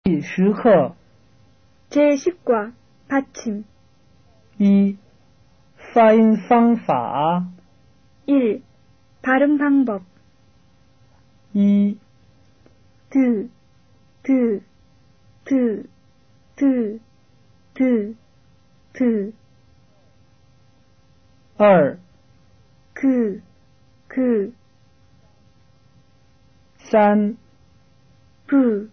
时刻 제식과 받침. 一发音方法 1. 발음 방법. 一 드, 드, 드, 드, 드, 드. 二 그, 三 부,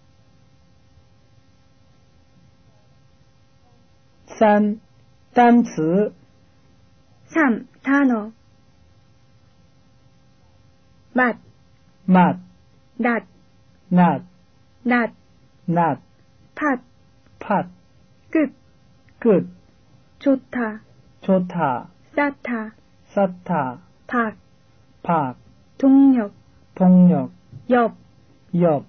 三单词 3. 단어. 맛, 맛 낫, 낫 낫, 낫 팥, 팥 끝, 끝 좋다, 좋다 쌓다, 쌓다 박, 박 동력, 동력 옆, 옆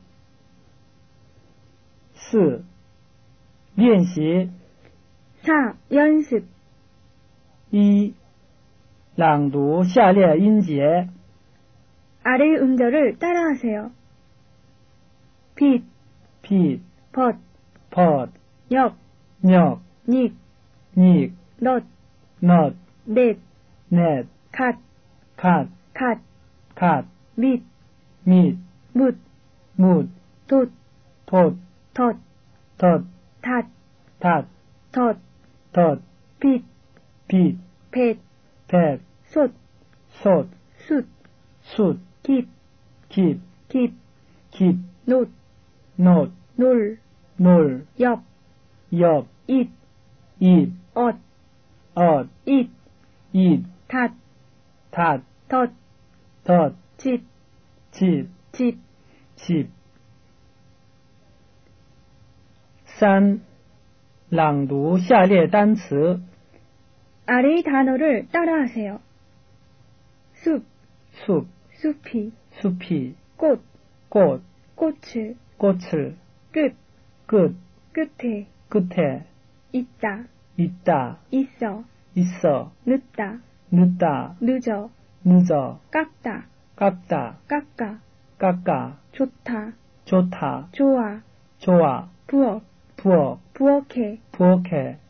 四练习 4. 연습. 一朗读下列音节 아래 음절을 따라하세요. 빛, 빛 벗, 벗 역, 역 닉, 닉 넛, 넛 넷, 넷 갓, 갓 갓, 갓 밑, 밑 묻, 묻 돛, 돛 덧, 덧 닷, 닷 덧, 덧 빛, 빛 뱃, 뱃 솥, 솥 숯, 숯 깃, 깃 깃, 깃 노, 노 놀, 놀 옆, 옆 잇, 잇 엇, 엇 잇, 잇 닷, 닷 덧, 덧 집, 집 집. 집 三朗读下列单词 아래의 단어를 따라하세요. 숲, 숲 숲이, 숲이 꽃, 꽃 꽃을, 꽃을 끝, 끝 끝에, 끝에 있다, 있다 있어, 있어 늦다, 늦다 늦어, 늦어 깎다, 깎다 깎아, 깎아 좋다, 좋다 좋아, 좋아 부엌, 부엌 부엌에, 부엌에